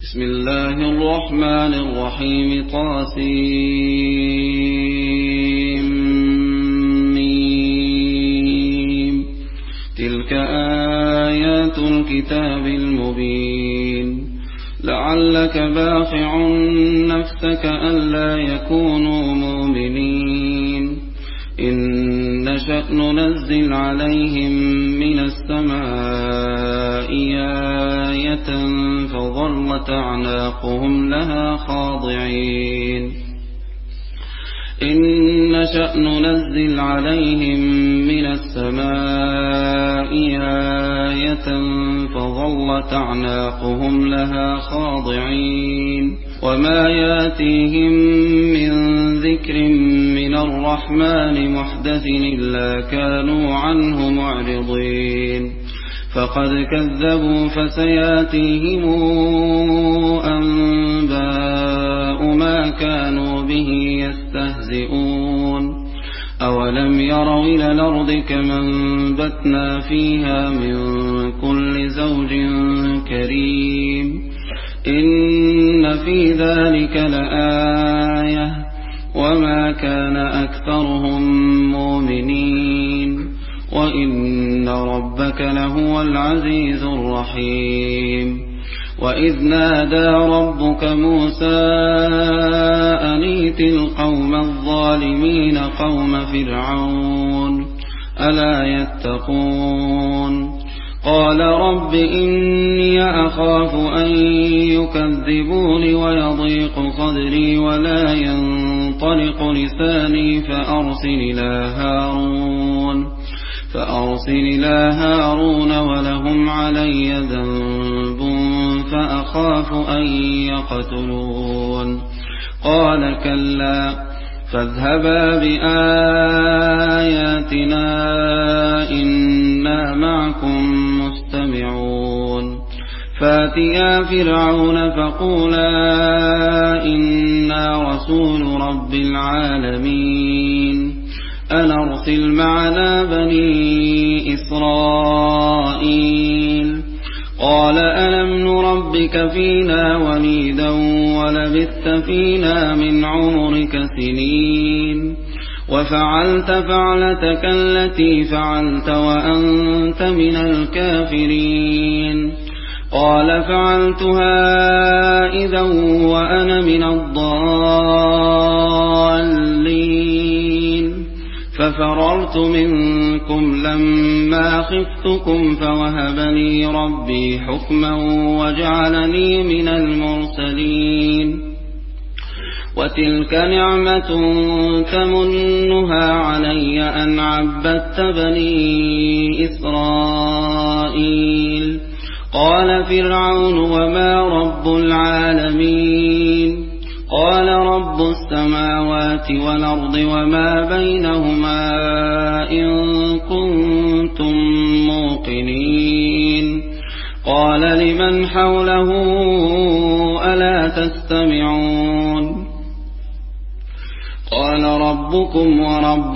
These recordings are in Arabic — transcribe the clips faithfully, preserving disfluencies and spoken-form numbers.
بسم الله الرحمن الرحيم طاسيم تلك آيات الكتاب المبين لعلك باخع نفسك ألا يكونوا مؤمنين إن نشأ ننزل عليهم من السماء آية فظلت أعناقهم لها خاضعين إن نشأ ننزل عليهم من السماء آية فظلت أعناقهم لها خاضعين وما ياتيهم من ذكر من الرحمن محدث إلا كانوا عنه معرضين فقد كذبوا فسياتيهم أنباء ما كانوا به يستهزئون أولم يروا إلى الأرض كما أنبتنا فيها من كل زوج كريم إن في ذلك لآية وما كان أكثرهم مؤمنين وإن ربك لهو العزيز الرحيم وإذ نادى ربك موسى أن ائت القوم الظالمين قوم فرعون ألا يتقون قال رب إني أخاف أن يكذبون ويضيق صدري ولا ينطلق لساني فأرسل إلى هارون فأرسل إلى هارون ولهم علي ذنب فأخاف أن يقتلون قال كلا فاذهبا بآياتنا إنا معكم مستمعون فاتيا فرعون فقولا إنا رسول رب العالمين أن أرسل معنا بني إسرائيل قال ألم نربك فينا وليدا ولبثت فينا من عمرك سنين وفعلت فعلتك التي فعلت وأنت من الكافرين قال فعلتها إذا وأنا من الضالين ففررت منكم لما خفتكم فوهب لي ربي حكما وجعلني من المرسلين وتلك نعمة تمنها علي أن عبدت بني إسرائيل قال فرعون وما رب العالمين قال رب السماوات والأرض وما بينهما إن كنتم موقنين قال لمن حوله ألا تستمعون قال ربكم ورب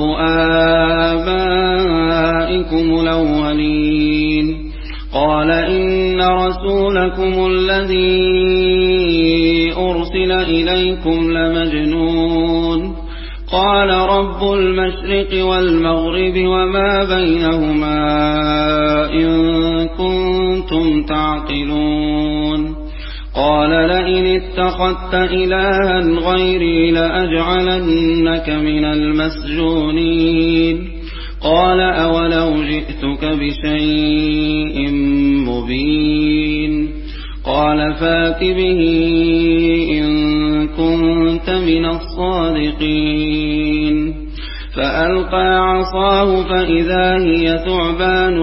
آبائكم الأولين قال إن رسولكم الذي أرسل إليكم لمجنون قال رب المشرق والمغرب وما بينهما إن كنتم تعقلون قال لئن اتخذت إلها غيري لأجعلنك من المسجونين قال أولو جئتك بشيء مبين قال فات به إن كنت من الصادقين فألقى عصاه فإذا هي ثعبان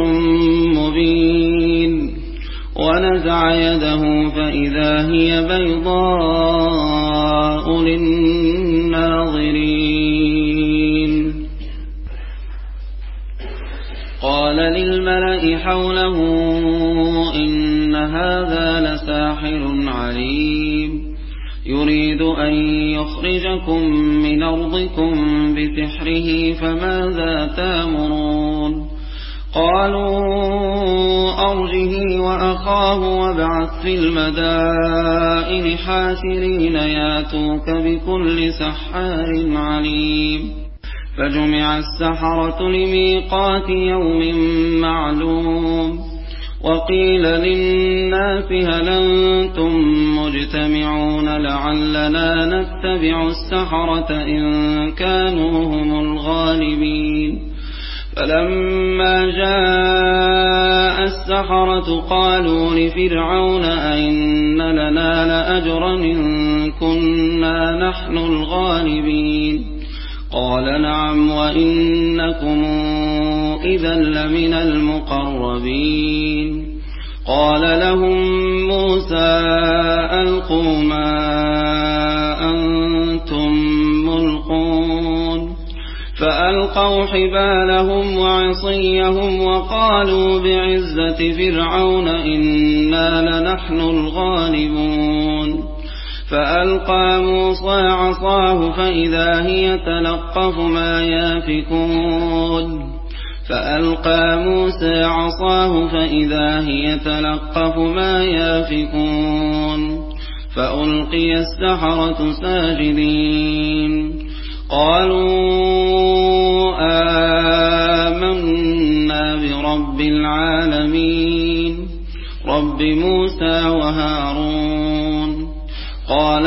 مبين ونزع يده فإذا هي بيضاء للناظرين قال للملأ حوله إن هذا لساحر عليم يريد أن يخرجكم من أرضكم بسحره فماذا تأمرون قالوا أرجه وأخاه وابعث في المدائن حاشرين ياتوك بكل سحار عليم فجمع السحرة لميقات يوم معلوم وقيل للناس هل أنتم مجتمعون لعلنا نتبع السحرة إن كانوا هم الغالبين فلما جاء السحرة قالوا لفرعون أئن لنا لأجرا إن كنا نحن الغالبين قال نعم وإنكم إذا لمن المقربين قال لهم موسى ألقوا ما أنتم ملقون فألقوا حبالهم وعصيهم وقالوا بعزة فرعون إنا لنحن الغالبون فألقى موسى عصاه فإذا هي تلقف ما يافكون فألقى موسى عصاه فإذا هي تلقف ما يافكون فألقي السحرة ساجدين قالوا آمنا برب العالمين رب موسى وهارون قال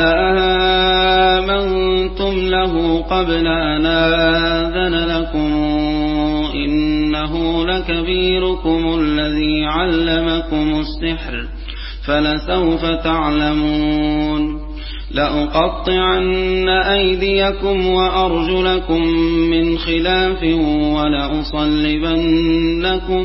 آمنتم له قبل أن آذن لكم إنه لكبيركم الذي علمكم السحر فلسوف تعلمون لأقطعن أيديكم وأرجلكم من خلاف ولأصلبنكم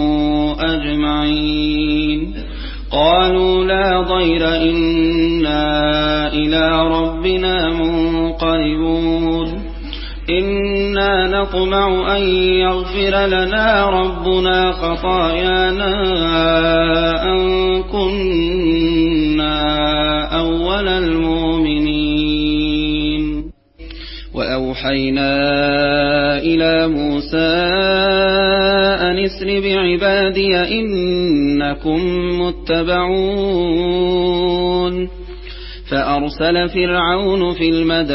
أجمعين قالوا لا ضير إنا إلى ربنا منقلبون إنا نطمع أن يغفر لنا ربنا خطايانا أن كنا أول المؤمنين وأوحينا إلى موسى أن اسر بعبادي إنكم متبعون فأرسل فرعون في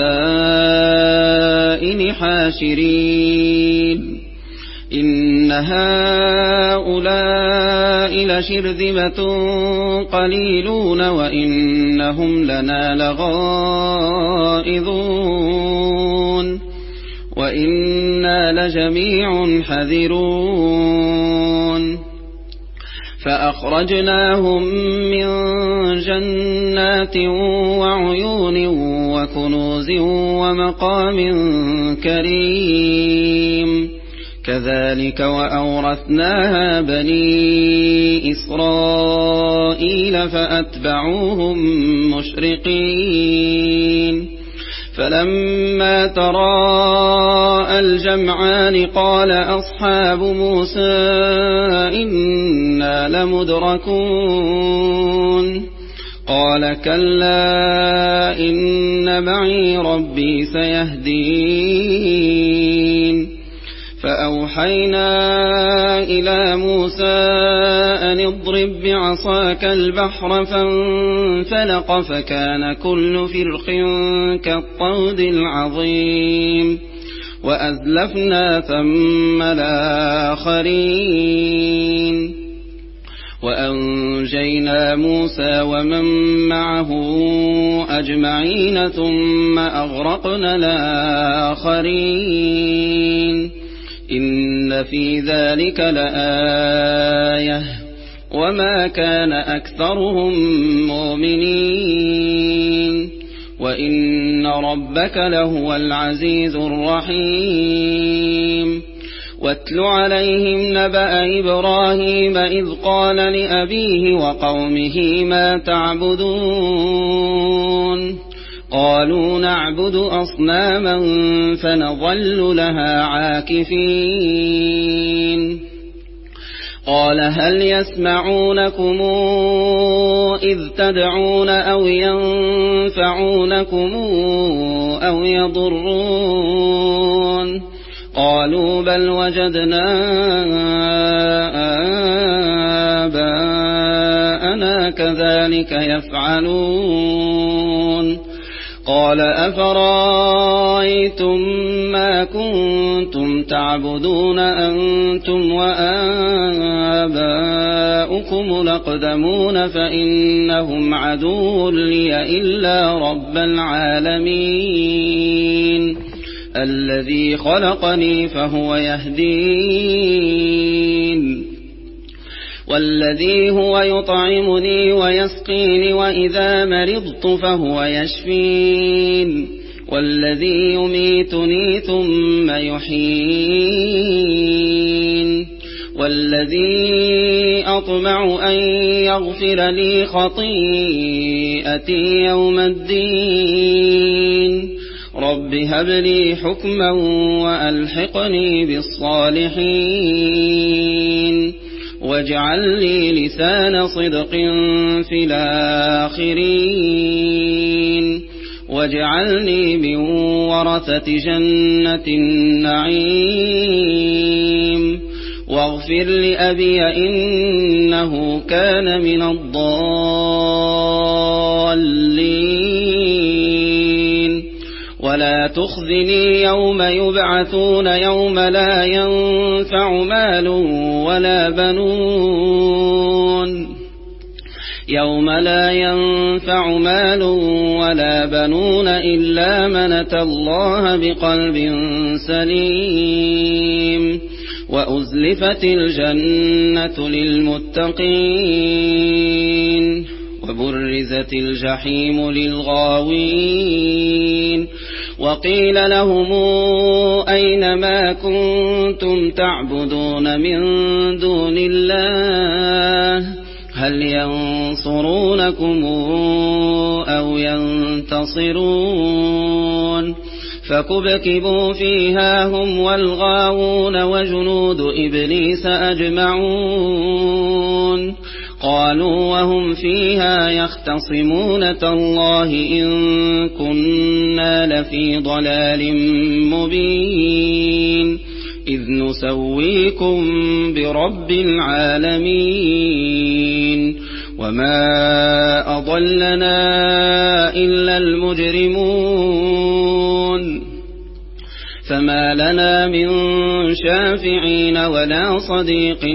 المدائن حاشرين إن هؤلاء لشرذمة قليلون وإنهم لنا لغائظون وإنا لجميع حذرون فأخرجناهم من جنات وعيون وكنوز ومقام كريم كذلك وأورثناها بني إسرائيل فأتبعوهم مشرقين فلما تراءى الجمعان قال أصحاب موسى إنا لمدركون قال كلا إن معي ربي سيهدين فأوحينا إلى موسى أن اضرب بعصاك البحر فانفلق فكان كل فرق كالطود العظيم وأزلفنا ثم الآخرين وأنجينا موسى ومن معه أجمعين ثم أغرقنا الآخرين إن في ذلك لآية وما كان أكثرهم مؤمنين وإن ربك لهو العزيز الرحيم واتل عليهم نبأ إبراهيم إذ قال لأبيه وقومه ما تعبدون قالوا نعبد أصناما فنظل لها عاكفين قال هل يسمعونكم إذ تدعون أو ينفعونكم أو يضرون قالوا بل وجدنا آباءنا كذلك يفعلون قال أفرأيتم ما كنتم تعبدون أنتم وآباؤكم الأقدمون فإنهم عدو لي إلا رب العالمين الذي خلقني فهو يهدين والذي هو يطعمني ويسقين وإذا مرضت فهو يشفين والذي يميتني ثم يحيين والذي أطمع أن يغفر لي خطيئتي يوم الدين رب هب لي حكما وألحقني بالصالحين واجعل لي لسان صدق في الآخرين واجعلني من ورثة جنة النعيم واغفر لأبي إنه كان من الضالين ولا تخزني يوم يبعثون يوم لا ينفع مال ولا بنون يوم لا ينفع مال ولا بنون إلا من أتى الله بقلب سليم وأزلفت الجنة للمتقين وبرزت الجحيم للغاوين وقيل لهم أين ما كنتم تعبدون من دون الله هل ينصرونكم أو ينتصرون فكبكبوا فيها هم والغاوون وجنود إبليس أجمعون قالوا وهم فيها يختصمون تالله إن كنا لفي ضلال مبين إذ نسويكم برب العالمين وما أضلنا إلا المجرمون فما لنا من شافعين ولا صديق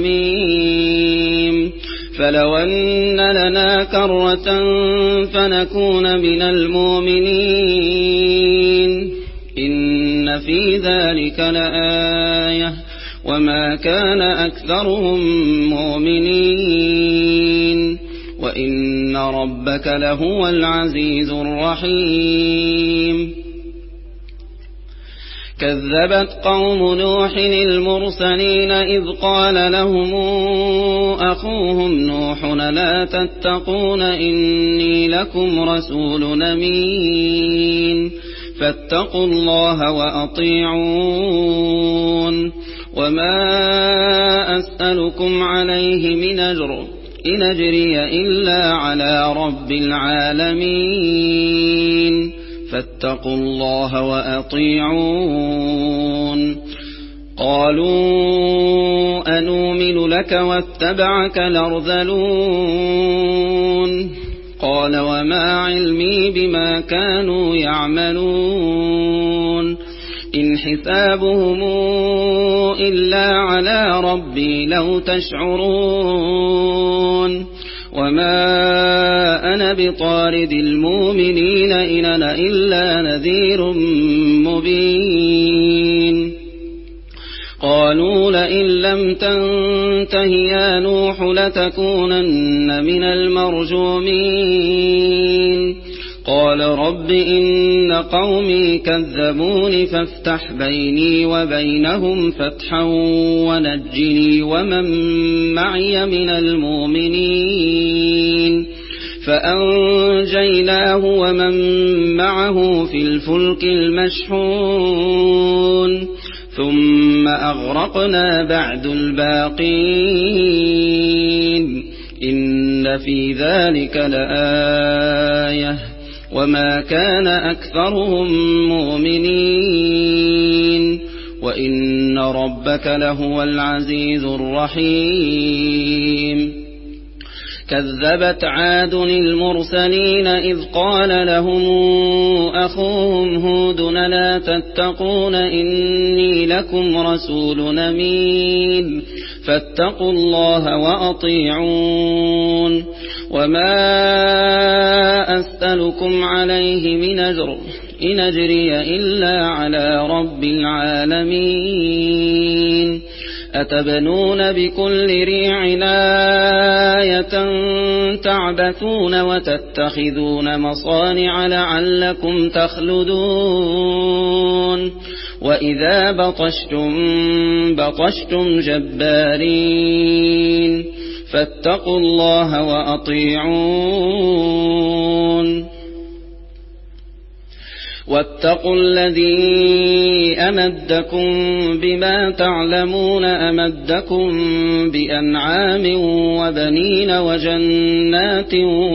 حميم فلو أن لنا كرة فنكون من المؤمنين إن في ذلك لآية وما كان أكثرهم مؤمنين وإن ربك لهو العزيز الرحيم كذبت قوم نوح المرسلين إذ قال لهم أخوهم نوح لا تتقون إني لكم رسول أمين فاتقوا الله وأطيعون وما أسألكم عليه من أجر إن أجري إلا على رب العالمين فاتقوا الله وأطيعون قالوا أنؤمن لك واتبعك الأرذلون قال وما علمي بما كانوا يعملون إن حسابهم إلا على ربي لو تشعرون وما أنا بطارد المؤمنين إن أنا إلا نذير مبين قالوا لئن لم تنته يا نوح لتكونن من المرجومين قال رب إن قومي كذبون فافتح بيني وبينهم فتحا ونجني ومن معي من المؤمنين فأنجيناه ومن معه في الفلك المشحون ثم أغرقنا بعد الباقين إن في ذلك لآية وما كان أكثرهم مؤمنين وإن ربك لهو العزيز الرحيم كذبت عاد المرسلين إذ قال لهم أخوهم هود لا تتقون إني لكم رسول أمين فاتقوا الله وأطيعون وما أسألكم عليه من أجر إن أجري إلا على رب العالمين أتبنون بكل ريع آية تعبثون وتتخذون مصانع لعلكم تخلدون وإذا بطشتم بطشتم جبارين فاتقوا الله وأطيعون واتقوا الذي أمدكم بما تعلمون أمدكم بأنعام وبنين وجنات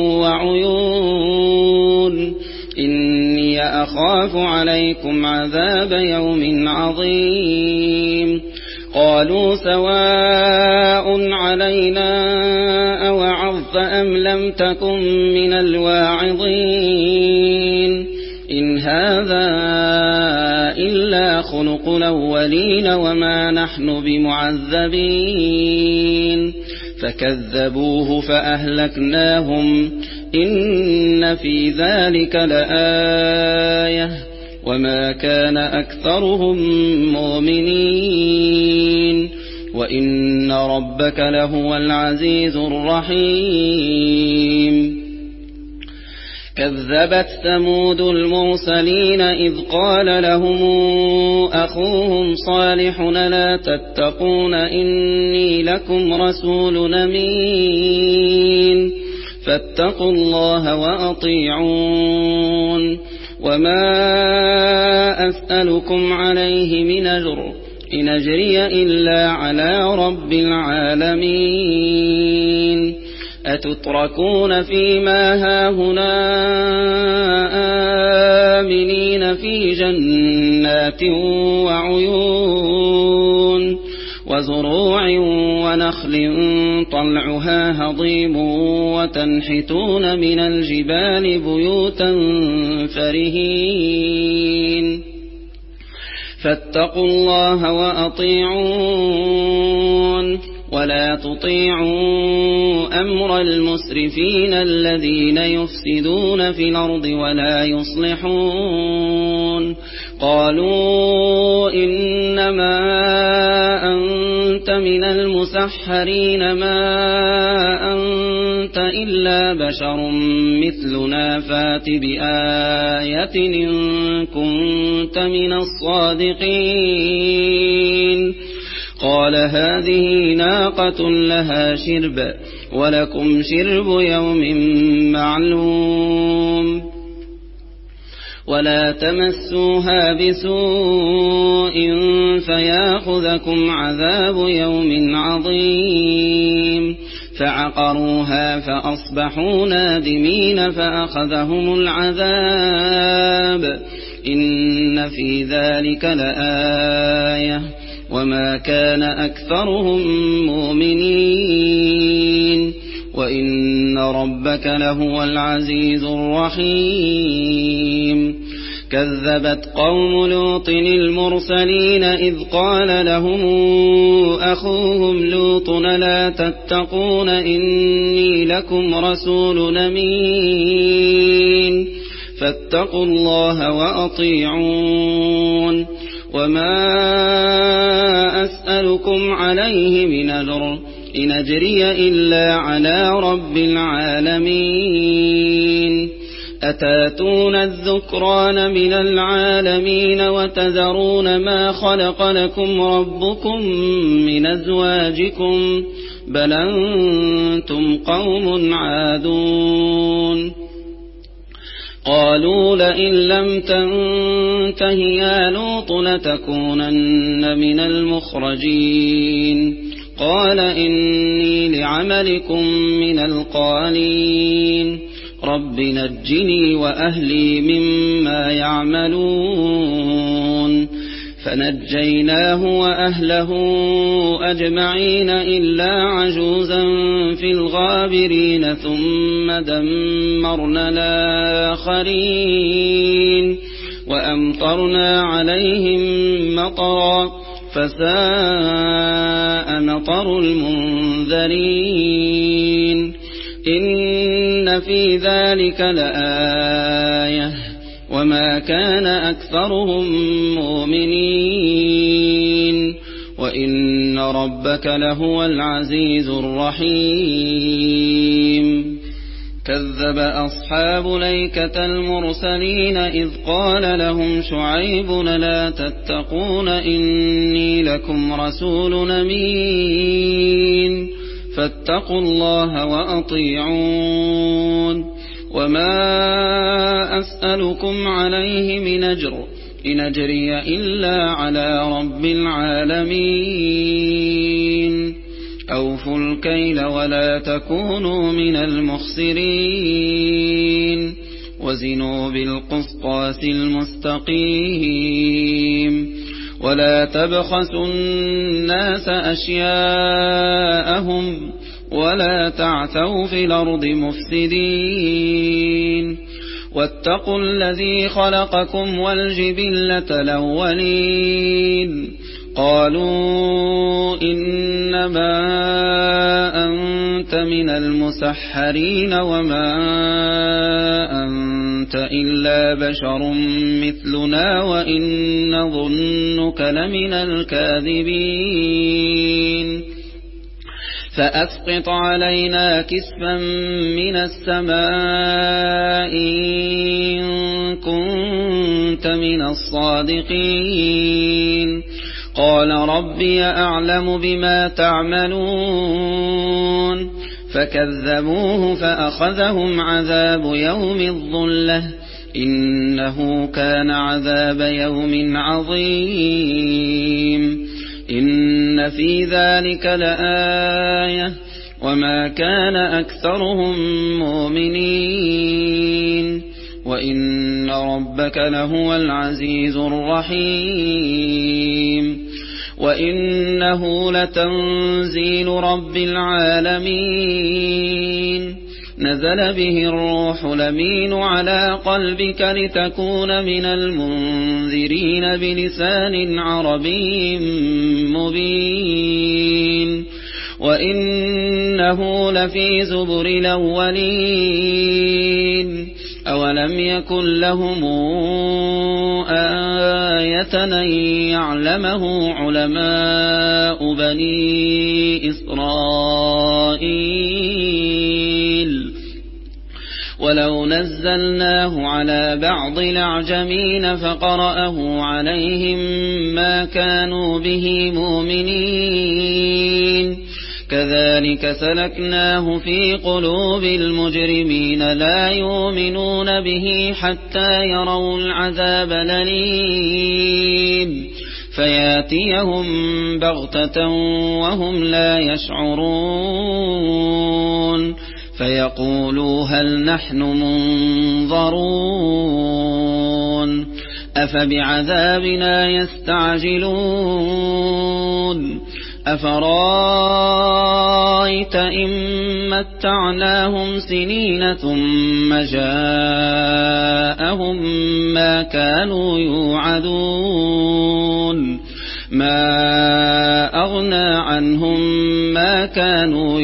وعيون إني أخاف عليكم عذاب يوم عظيم قالوا سواء علينا أوعظت أم لم تكن من الواعظين إن هذا إلا خلق الأولين وما نحن بمعذبين فكذبوه فأهلكناهم إن في ذلك لآية وما كان أكثرهم مؤمنين وإن ربك لهو العزيز الرحيم كذبت ثمود المرسلين إذ قال لهم أخوهم صالح لا تتقون إني لكم رسول أمين فاتقوا الله وأطيعون وما أسألكم عليه من أجر إن أجري إلا على رب العالمين أتتركون فيما هاهنا آمنين في جنات وعيون وزروع ونخل طلعها هضيم وتنحتون من الجبال بيوتا فرهين فاتقوا الله وأطيعون ولا تطيعوا أمر المسرفين الذين يفسدون في الأرض ولا يصلحون قالوا إنما أنت من المسحرين ما أنت إلا بشر مثلنا فات بآية إن كنت من الصادقين قال هذه ناقة لها شرب ولكم شرب يوم معلوم ولا تمسوها بسوء فياخذكم عذاب يوم عظيم فعقروها فأصبحوا نادمين فأخذهم العذاب إن في ذلك لآية وما كان أكثرهم مؤمنين وإن ربك لهو العزيز الرحيم كذبت قوم لوط المرسلين إذ قال لهم أخوهم لوط لا تتقون إني لكم رسول أمين فاتقوا الله وأطيعون وما أسألكم عليه من أجر إن أجري إلا على رب العالمين أتاتون الذكران من العالمين وتذرون ما خلق لكم ربكم من أزواجكم بل أنتم قوم عادون قالوا لئن لم تنته يا لوط لتكونن من المخرجين قال إني لعملكم من القالين رب نجني وأهلي مما يعملون فنجيناه وأهله أجمعين إلا عجوزا في الغابرين ثم دمرنا الآخرين وأمطرنا عليهم مطرا فساء مطر المنذرين إن في ذلك لآية وما كان أكثرهم مؤمنين وإن ربك لهو العزيز الرحيم كذب أصحاب الأيكة المرسلين إذ قال لهم شعيب لا تتقون إني لكم رسول أمين فاتقوا الله وأطيعون وما أسألكم عليه من أجر إن أجري إلا على رب العالمين أوفوا الكيل ولا تكونوا من المخسرين وزنوا بالقسطاس المستقيم ولا تبخسوا الناس أشياءهم ولا تعثوا في الأرض مفسدين واتقوا الذي خلقكم والجبلة الأولين قالوا إنما أنت من المسحرين وما أنت إلا بشر مثلنا وإن نظنك لمن الكاذبين فأسقط علينا كسفا من السماء إن كنت من الصادقين قال ربي أعلم بما تعملون فكذبوه فأخذهم عذاب يوم الظلة إنه كان عذاب يوم عظيم إن في ذلك لآية وما كان أكثرهم مؤمنين وإن ربك لهو العزيز الرحيم وإنه لتنزيل رب العالمين نزل به الروح الأمين على قلبك لتكون من المنذرين بلسان عربي مبين وإنه لفي زبر الأولين أولم يكن لهم آية أن يعلمه علماء بني إسرائيل ولو نزلناه على بعض الأعجمين فقرأه عليهم ما كانوا به مؤمنين كذلك سلكناه في قلوب المجرمين لا يؤمنون به حتى يروا العذاب الأليم فياتيهم بغتة وهم لا يشعرون فيقولوا هل نحن منظرون أفبعذابنا يستعجلون أفرايت إن متعناهم سنين ثم جاءهم ما كانوا يوعدون ما أغنى عنهم ما كانوا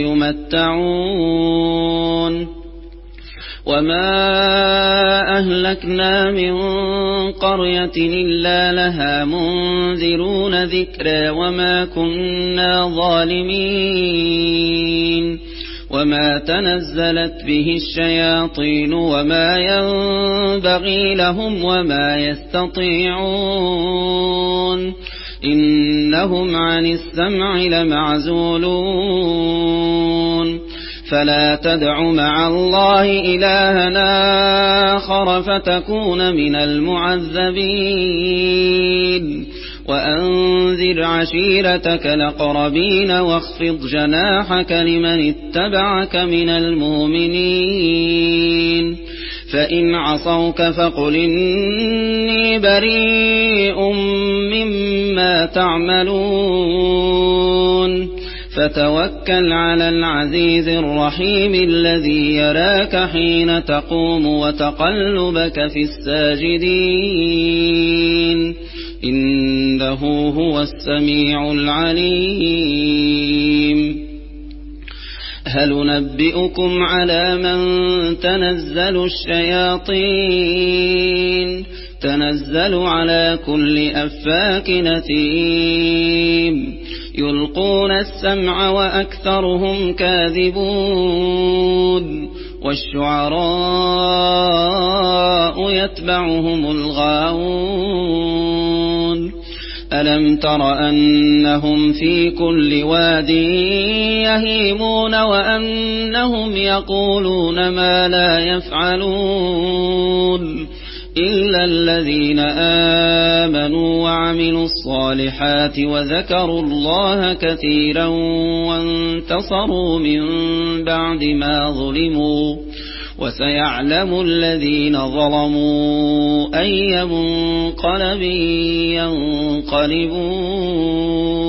يمتعون وما أهلكنا من قرية إلا لها منذرون ذكرى وما كنا ظالمين وما تنزلت به الشياطين وما ينبغي لهم وما يستطيعون إنهم عن السمع لمعزولون فلا تدع مع الله إلهنا آخر فتكون من المعذبين وأنذر عشيرتك الأقربين واخفض جناحك لمن اتبعك من المؤمنين فإن عصوك فقل إني بريء مما تعملون فتوكل على العزيز الرحيم الذي يراك حين تقوم وتقلبك في الساجدين إنه هو السميع العليم هل ننبئكم على من تنزل الشياطين تنزل على كل أفاك نثيم يلقون السمع وأكثرهم كاذبون والشعراء يتبعهم الغاوون ألم تر أنهم في كل واد يهيمون وأنهم يقولون ما لا يفعلون إلا الذين آمنوا وعملوا الصالحات وذكروا الله كثيرا وانتصروا من بعد ما ظلموا وسيعلم الذين ظلموا أي منقلب ينقلبون